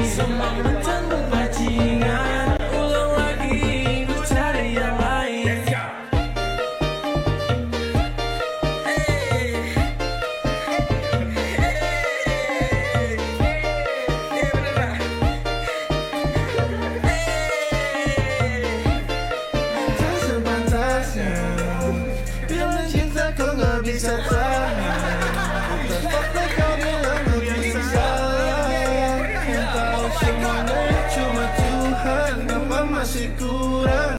Semua mantanmu bajingan, ulang lagi lu cari yang lain. Tak sepantasnya bila cinta kau gak bisa tahu.